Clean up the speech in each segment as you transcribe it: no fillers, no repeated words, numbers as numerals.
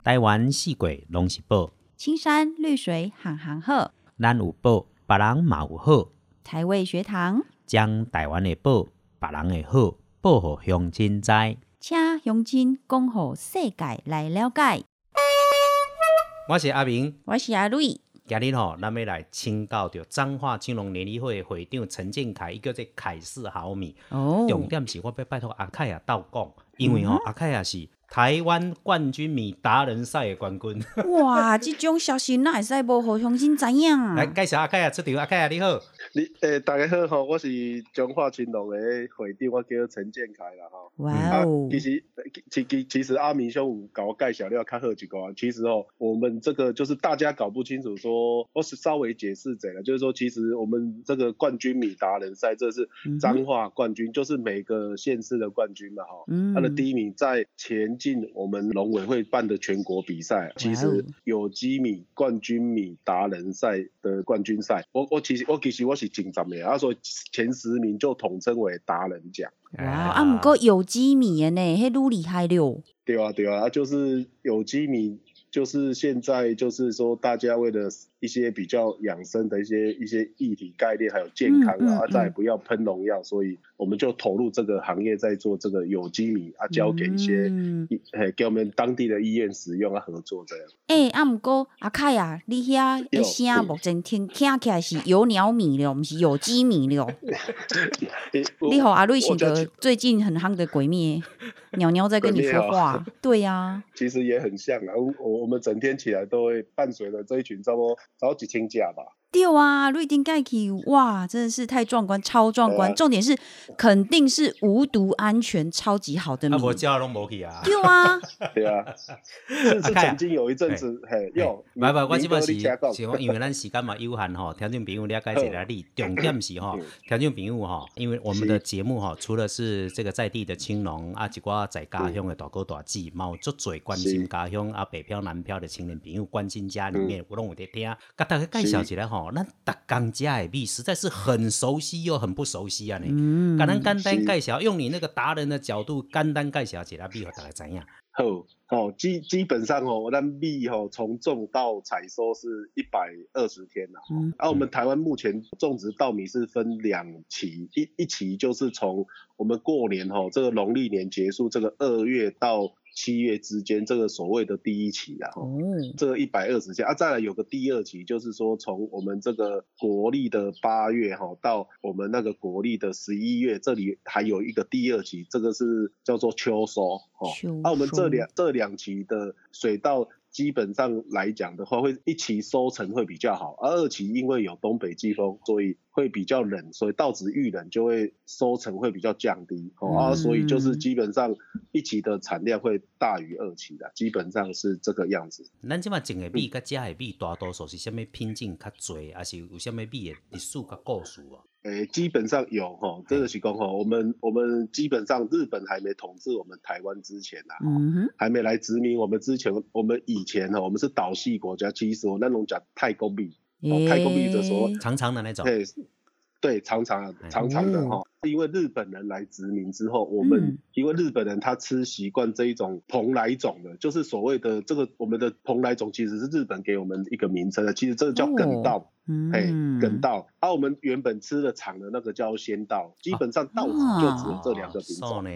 台湾四季拢是宝， 青山绿水行行好， 咱有宝，别人嘛有好。 台味学堂将台湾的宝，别人的好，报互乡亲知。 请乡亲讲互世界来了解。 我是阿明， 我是阿瑞。 今日咱要来请教到彰化青农联谊会的会长陈建凯，伊叫做凯式好米。重点是我要拜托阿凯亚倒讲，因为阿凯亚是台湾冠军米达人赛的冠军。 哇，这种消息哪会使无互乡亲知影？ 来介绍阿凯亚出场，阿凯亚你好。 大家好吼，我是彰化青农的会长，我叫陈建凯啦吼。 哇哦！ 其实阿明兄有甲我介绍了较好一个，其实我们这个就是大家搞不清楚说，我是稍微解释者了，就是说其实我们这个冠军米达人赛，这是彰化冠军，就是每个县市的冠军嘛吼。他的第一名在前进我们农委会办的全国比赛，其实有机米冠军米达人赛的冠军赛，我其实我是前10名，所以前10名就统称为达人奖。 哇，不过有机米的呢，迄愈厉害了。 对啊，就是有机米，就是现在就是说大家为了一些比较养生的一些议题概念还有健康再也不要喷农药，所以我们就投入这个行业，在做这个有机米交给一些给我们当地的医院使用合作这样。 不过阿凯啊，你遐的声目前听起来是有鸟米了，不是有机米了。你好，阿瑞是个最近很夯的鬼灭，鸟鸟在跟你说话。对呀， 其实也很像啊，我们整天起来都会伴随着这一群差不多1000架吧。 对啊，瑞丁盖奇，哇，真的是太壮观，超壮观！重点是肯定是无毒、安全、超级好的米。 我叫都没去啊。 对啊， 对啊，是曾经有一阵子， 我这边是因为咱时间嘛有限听众朋友了解一下你。重点是听众朋友因为我们的节目除了是这个在地的青农一寡在家乡的大哥大姐，嘛有足多关心家乡北漂南漂的青年朋友，关心家里面，我拢有在听，甲大家介绍一下咱每天吃的米实在是很熟悉又很不熟悉啊！甲咱简单介绍，用你那个达人的角度，简单介绍一下米，给大家知影。 好，基本上咱米从种到采收是120天啦。我们台湾目前种植稻米是分2期，一期就是从我们过年这个农历年结束，这个2月到7月之间，这个所谓的第一期啦，这个120天再来有个第2期，就是说从我们这个国历的8月到我们那个国历的11月，这里还有一个第2期，这个是叫做秋收。我们这两期的水稻基本上来讲的话，会1期收成会比较好，而2期因为有东北季风，所以会比较冷，所以稻子遇冷就会收成会比较降低，所以就是基本上1期的产量会大于2期的，基本上是这个样子。 咱这种种的米跟吃的米大多数是什么品种较多，还是有什么米的历史跟故事啊？ 基本上有这个是讲我们基本上日本还没统治我们台湾之前还没来殖民我们之前，我们以前我们是岛系国家，其实那种讲太公米，太公米的时候长长的那种， 对，长长的因为日本人来殖民之后，因为日本人他吃习惯这一种蓬莱种的，就是所谓的这个我们的蓬莱种其实是日本给我们一个名称的，其实这个叫梗稻。梗稻，我们原本吃的厂的那个叫鲜稻，基本上稻子就只有这2个品种。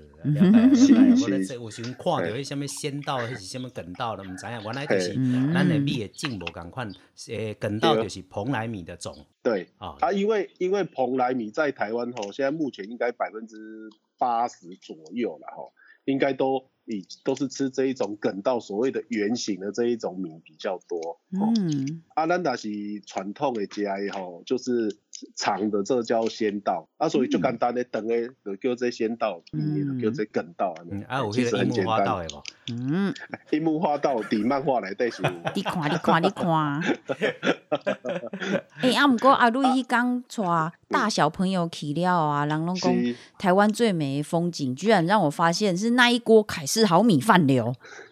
我想看到迄什么鲜稻，迄是什么梗稻的，唔知影。原来就是咱的米的种无同款，梗稻就是蓬莱米的种。 对因为蓬莱米在台湾现在目前应该80%左右啦应该都是吃这一种梗稻，所谓的圆形的这一种米比较多。咱但是传统的吃的就是长的，这叫鲜稻所以就简单的长的就叫这鲜稻，就叫这梗稻有迄个樱木花道的无？ 樱木花道伫漫画内底是有。 你看。不过阿瑞迄天带大小朋友去了人拢讲台湾最美的风景，居然让我发现是那一锅凯式好米饭了。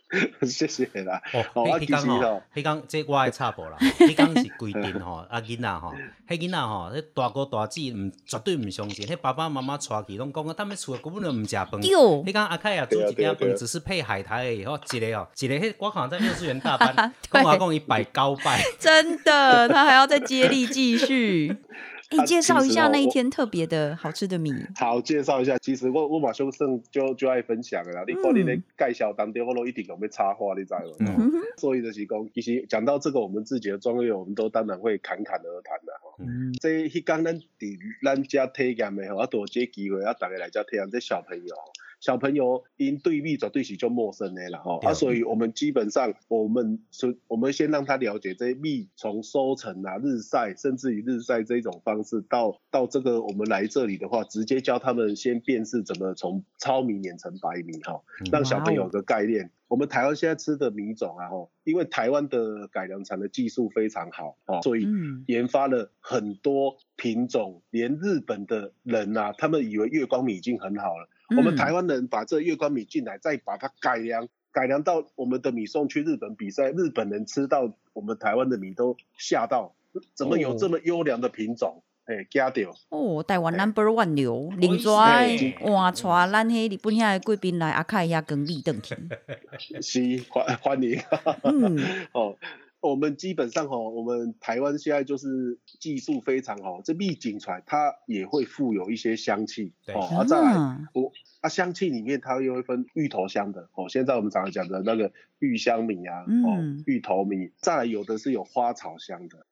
谢谢啦。 迄讲吼，迄讲这我爱插播啦。迄讲是规定吼，囡仔吼，迄囡仔吼，迄大哥大姐绝对唔相信，迄爸爸妈妈带去拢讲，他们厝根本就唔食饭。迄讲阿凯啊煮一鼎饭，只是配海苔而已。吼，一个迄我好像在幼稚园大班，跟我讲100拜， 真的，他还要再接力继续。介绍一下那一天特别的好吃的米。 好，介绍一下。其实我马上就爱分享的啦。你看你咧介绍当中，我都一定有要插话，你知道吗？所以就是讲，其实讲到这个，我们自己的专业，我们都当然会侃侃而谈啦。这迄天咱伫咱家体验的吼，都有这机会大家来家体验。这小朋友因对米绝对是就陌生的啦所以我们基本上我们先让他了解这些米从收成啊、日晒，甚至于日晒这种方式到这个我们来这里的话，直接教他们先辨识怎么从糙米碾成白米让小朋友有个概念。我们台湾现在吃的米种因为台湾的改良产的技术非常好所以研发了很多品种，连日本的人他们以为月光米已经很好了。我们台湾人把这月光米进来，再把它改良到我们的米送去日本比赛，日本人吃到我们台湾的米都吓到，怎么有这么优良的品种？惊到台湾 No.1 流，另外换带咱迄日本遐的贵宾来阿凯遐耕米转去， 是欢迎。我们基本上我们台湾现在就是技术非常好，这米浸出来它也会富有一些香气再来香气里面它又会分芋头香的现在我们常常讲的那个芋香米芋头米，再来有的是有花草香的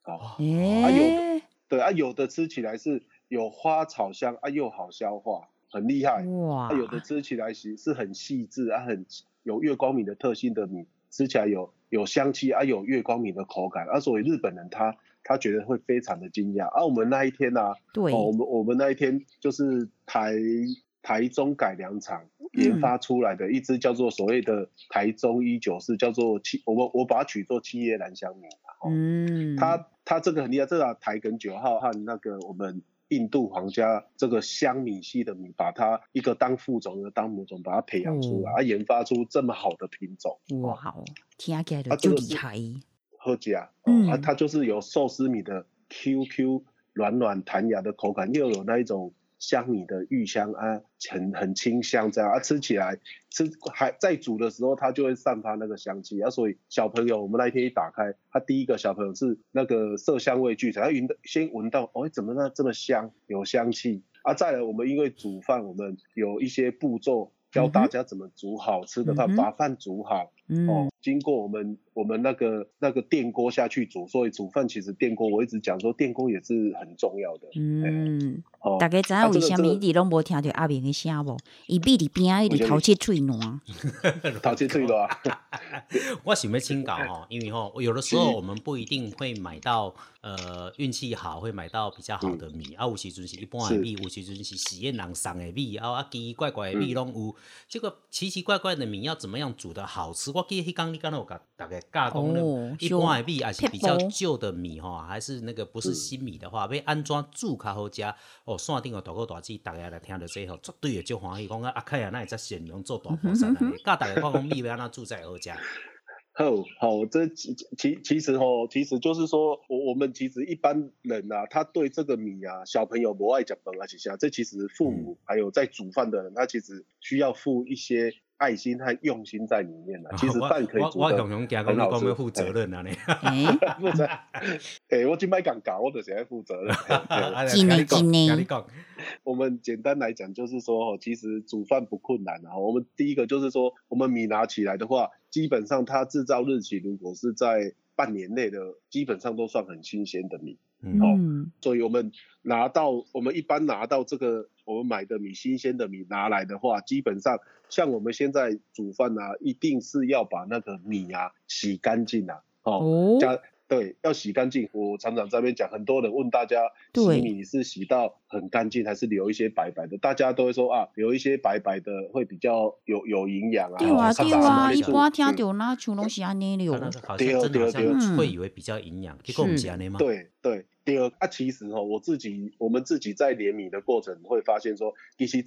有的吃起来是有花草香又好消化，很厉害哇！有的吃起来是很细致很有月光米的特性的米，吃起来有香气有月光米的口感所以日本人他觉得会非常的惊讶我们那一天对我们那一天就是台中改良厂研发出来的一支叫做所谓的台中194，叫做我把它取作七叶兰香米它这个很厉害，这个台梗9号和那个我们印度皇家这个香米系的米，把它一个当副种一个当母种，把它培养出来研发出这么好的品种哇听起来就厉害好吃它就是有寿司米的 QQ 软软弹牙的口感，又有那一种香米的芋香很清香这样吃起来还在煮的时候它就会散发那个香气所以小朋友我们那一天一打开，他第一个小朋友是那个色香味俱全，他先闻到怎么这么香，有香气再来我们因为煮饭我们有一些步骤教大家怎么煮好吃的饭把饭煮好经过我们那个电锅下去煮，所以煮饭其实电锅我一直讲说电锅也是很重要的大家知影为什么你拢无听到阿明的声无？伊米伫边一直头切喙烂头切喙烂我想要请教因为有的时候我们不一定会买到运气好会买到比较好的米有时阵是一般的米，有时阵是实验人送的米奇奇怪怪的米拢有这个奇奇怪怪的米要怎么样煮的好吃？我记得迄天你刚才有跟大家教讲一般的米还是比较旧的米还是那个不是新米的话要安怎煮较好吃线顶有大哥大姐大家来听到这绝对会足欢喜，讲阿凯啊，那会才善良做大菩萨呢，教大家讲米要安怎煮才好吃。 好，这其实就是说，我们其实一般人他对这个米小朋友不爱吃饭是啥？这其实父母还有在煮饭的人，他其实需要付一些爱心和用心在里面其实饭可以煮得很好吃。 我负责任你负责我今摆讲搞，我就是要负责任。 真的。 我们简单来讲就是说其实煮饭不困难我们第一个就是说，我们米拿起来的话，基本上它制造日期如果是在半年内的，基本上都算很新鲜的米所以我们一般拿到这个我们买的米新鲜的米拿来的话，基本上像我们现在煮饭一定是要把那个米洗干净对，要洗干净。我常常在那边讲，很多人问大家洗米是洗到很干净还是留一些白白的，大家都会说留一些白白的会比较有营养对一般听到那像拢是安尼了好像真的好像会以为比较营养结果不是安尼吗？ 对第二其实我们自己在碾米的过程会发现说，其实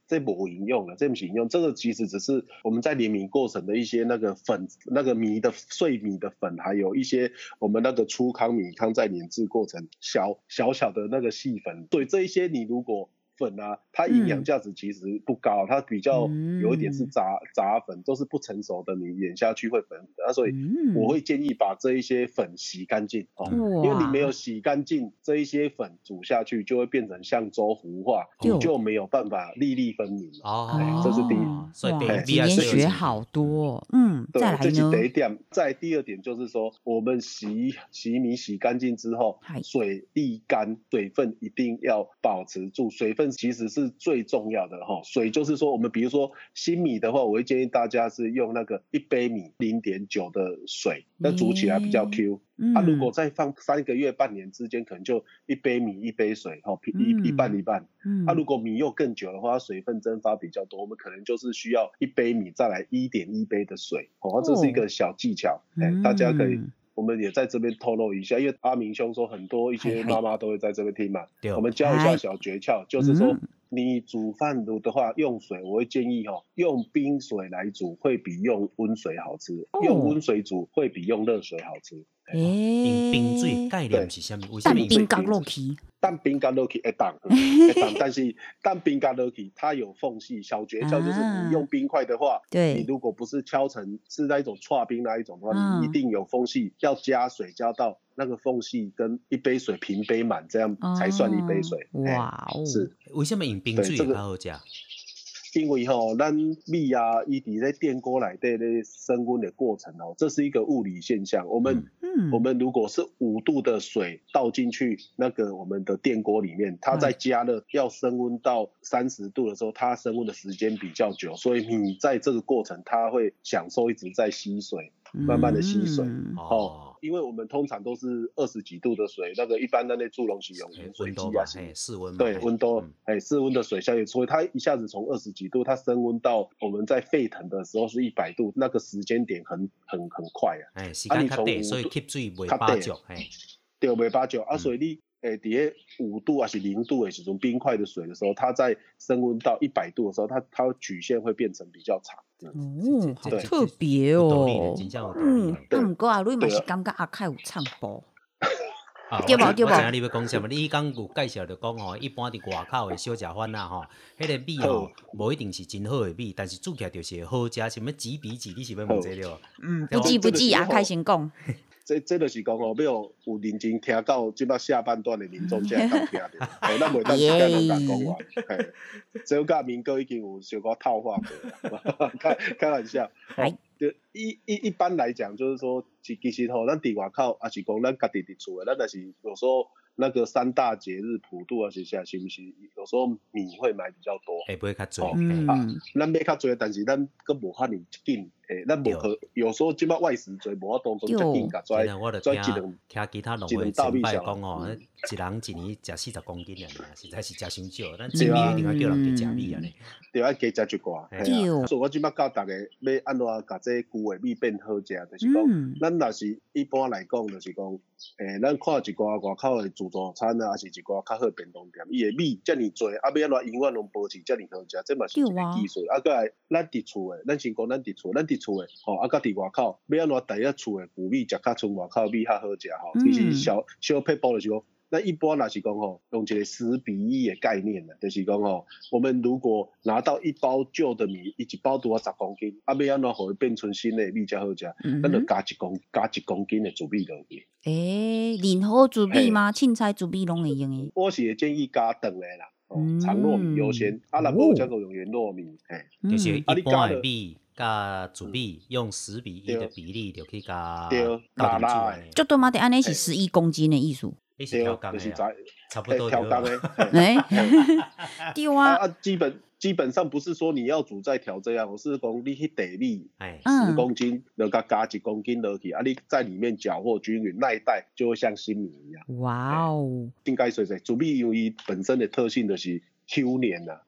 这没营养了，这不是营养，这个其实只是我们在碾米过程的一些那个粉，那个米的碎米的粉，还有一些我们那个粗糠米糠在碾制过程小的那个细粉，对这一些你如果粉啊，它营养价值其实不高，它比较有一点是杂粉，都是不成熟的，你碾下去会粉的，所以我会建议把这一些粉洗干净哦，因为你没有洗干净，这一些粉煮下去就会变成像粥糊化，你就没有办法粒粒分明了。这是第一， 所以今天学好多，再来呢？ 这是第一点，再第二点就是说，我们洗米洗干净之后，水沥干，水分一定要保持住，水分其实是最重要的哈。水就是说，我们比如说新米的话，我会建议大家是用那个1杯米0.9的水，那煮起来比较 Q。如果再放3个月、半年之间，可能就1杯米1杯水，一半一半。如果米又更久的话，水分蒸发比较多，我们可能就是需要1杯米再来1.1杯的水。这是一个小技巧，大家可以。我们也在这边透露一下，因为阿明兄说很多一些妈妈都会在这边听嘛，我们教一下小诀窍，就是说你煮饭的话用水，我会建议用冰水来煮会比用温水好吃，用温水煮会比用热水好吃。 冰水概念是什么？ 蛋冰加落去， 蛋冰加落去会当，但是蛋冰加落去它有缝隙。小诀窍就是你用冰块的话，你如果不是敲成是那一种剉冰那一种的话，你一定有缝隙，要加水加到那个缝隙跟一杯水平杯满，这样才算一杯水。 哇哦！ 是为什么用冰水比较好吃？ 因为咱米啊，伊伫咧电锅内底咧升温的过程这是一个物理现象。我们如果是5度的水倒进去那个我们的电锅里面，它在加热要升温到30度的时候，它升温的时间比较久，所以米在这个过程它会享受一直在吸水，慢慢的吸水。因为我们通常都是20几度的水，那个一般那类助溶是用饮水机啊， 室温嘛， 对，温度室温的水下去，所以它一下子从20几度，它升温到我们在沸腾的时候是100度，那个时间点很快啊。 时间较短，所以吸水袂把足， 对，袂把足所以你伫咧5度还是0度的时候，冰块的水的时候，它在升温到100度的时候，它曲线会变成比较长。 好特别哦。不过阿瑞嘛是感觉阿凯有唱播。 对吧？我知影你要讲什么。你刚有介绍就讲一般伫外口的小食饭啊迄个米无一定是真好的米，但是煮起来就是好食。什么几比几？你是要问这个？ 不记，阿凯先讲。 这就是讲要有认真听到即摆下半段的民众才会听到，咱袂当时间就甲讲完。这甲民哥已经有小可套话过，开玩笑。一般来讲，就是说，其实咱伫外口，还是讲咱家己伫厝的，咱但是有时候那个3大节日普渡啊，是不是？有时候米会买比较多， 买较多。 咱买较多，但是咱佫无遐尼紧。咱无可有时候即摆外食多，无法当中遮紧甲跩听其他农会前辈讲一人一年食40公斤尔，实在是食伤少。咱这米一定要叫人加食米尼， 对啊，加食一寡。所以我即摆教大家要安怎甲这旧的米变好食，就是讲，咱若是一般来讲，就是讲，咱看一寡外口的自助餐啊，还是一寡较好的便当店，伊的米遮尔多，要安怎永远拢保持遮尔好食，这嘛是一个技术。再来，咱伫厝的，咱先讲咱伫厝的。厝诶，甲伫外口，要安怎第一厝诶古米食较像外口米较好食其实小撇步就是讲，那一般若是讲用一个10比1的概念就是讲我们如果拿到1包旧的米，一包拄10公斤，要安怎互伊变成新的米才好食？咱就加1公斤的煮米落去。 任何煮米吗？凊彩煮米拢会用诶。 我是会建议加长的啦，长糯米优先，若无则个用圆糯米， 就是一般的米。加煮米用10比1的比例就可以加倒进去。 就对嘛？得安尼是11公斤的意思。 你是调工的，差不多调工的。 对啊。 基本上不是说你要煮再调这样，我是讲你迄地米10公斤，就加1公斤落去，你在里面搅和均匀，那一袋就会像新米一样。 哇哦！ 应该说煮米因为本身的特性就是Q 黏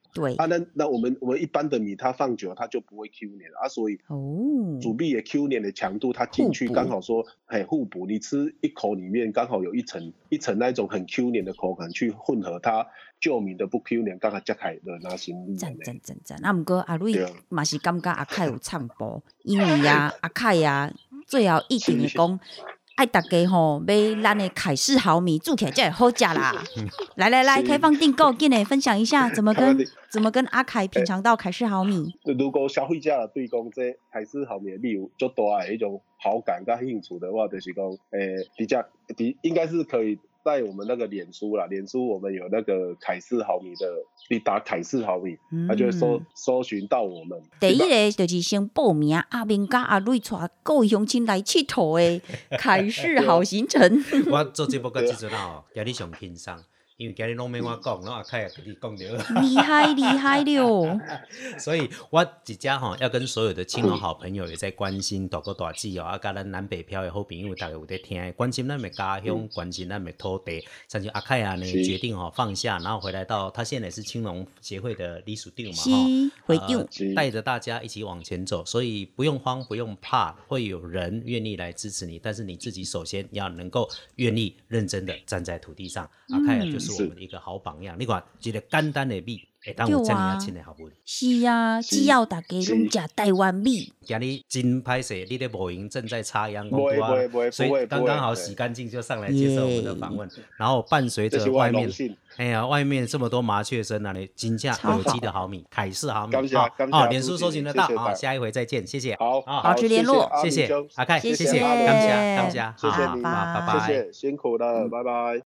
对啊，那我们一般的米它放久它就不会 Q 黏啊，所以主米的 Q 黏的强度它进去刚好说互补，你吃一口里面刚好有一层那种很 Q 黏的口感去混合它旧米的不 Q 黏，刚好才开的那行李。 赞。啊，不过阿瑞嘛是感觉阿凯有唱播，因为啊阿凯啊最后一定会讲。爱大家吼，买咱的凯式豪米煮起来才会好吃啦！来，开放订购，紧来分享一下怎么跟阿凯品尝到凯式豪米。 如果消费者对讲这凯式豪米的米有足大的一种好感跟兴趣的话，就是讲，应该是可以在我们那个脸书我们有那个凯式豪米的，你打凯式豪米，他就会搜寻到我们。 第一个就是先报名，阿明甲阿瑞带各位乡亲来佚佗的凯式好行程。 我做节目到这阵啊，今日上轻松。因为今日拢免我讲，阿凯也跟你讲了。 厉害了！ 所以我一家要跟所有的亲朋好朋友也在关心大哥大姐哦，甲咱南北漂的好朋友，大家有在听，关心咱的家乡，关心咱的土地。像阿凯呢决定放下，然后回来到他现在是青农协会的理事长嘛， 会长带着大家一起往前走，所以不用慌，不用怕，会有人愿意来支持你，但是你自己首先要能够愿意认真的站在土地上。阿凯就是我们的一个好榜样。你看一个简单的米会当有这么亲的好米。 是啊，只要大家拢吃台湾米。 今日真歹势，你的母婴正在插秧工作，所以刚刚好洗干净就上来接受我们的访问。然后伴随着外面，外面这么多麻雀声啊，你金价有机的好米，凯式好米脸书搜寻得到啊。下一回再见，谢谢。 好， 保持联络， 谢谢阿凯，谢谢，感谢， 谢谢你，拜拜，辛苦了，拜拜。